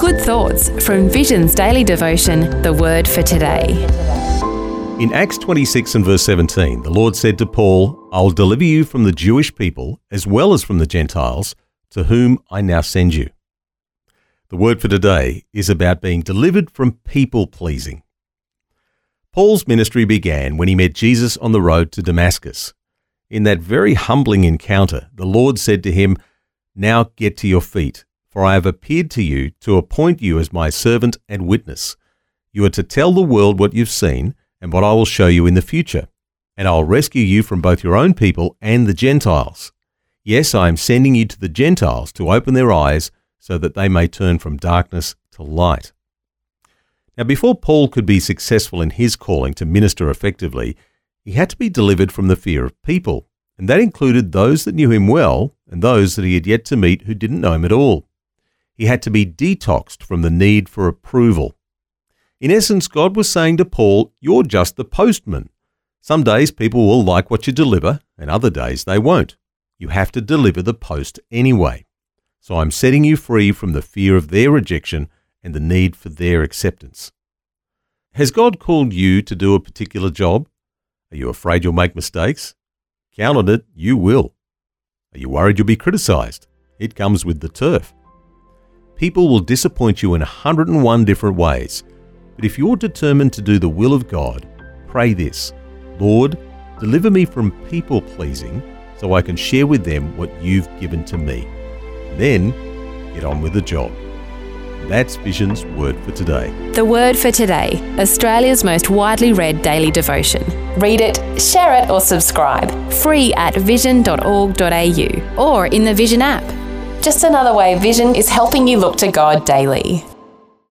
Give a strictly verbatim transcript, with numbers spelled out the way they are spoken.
Good thoughts from Vision's daily devotion, The Word for Today. In Acts twenty-six and verse seventeen, the Lord said to Paul, "I will deliver you from the Jewish people as well as from the Gentiles, to whom I now send you." The word for today is about being delivered from people-pleasing. Paul's ministry began when he met Jesus on the road to Damascus. In that very humbling encounter, the Lord said to him, "Now get to your feet, for I have appeared to you to appoint you as my servant and witness. You are to tell the world what you've seen and what I will show you in the future, and I will rescue you from both your own people and the Gentiles. Yes, I am sending you to the Gentiles to open their eyes so that they may turn from darkness to light." Now, before Paul could be successful in his calling to minister effectively, he had to be delivered from the fear of people, and that included those that knew him well and those that he had yet to meet who didn't know him at all. He had to be detoxed from the need for approval. In essence, God was saying to Paul, "You're just the postman. Some days people will like what you deliver, and other days they won't. You have to deliver the post anyway. So I'm setting you free from the fear of their rejection and the need for their acceptance." Has God called you to do a particular job? Are you afraid you'll make mistakes? Count on it, you will. Are you worried you'll be criticized? It comes with the turf. People will disappoint you in one hundred and one different ways, but if you're determined to do the will of God, pray this: "Lord, deliver me from people-pleasing so I can share with them what you've given to me." Then, get on with the job. That's Vision's Word for Today. The Word for Today, Australia's most widely read daily devotion. Read it, share it or subscribe. Free at vision dot org dot a u or in the Vision app. Just another way Vision is helping you look to God daily.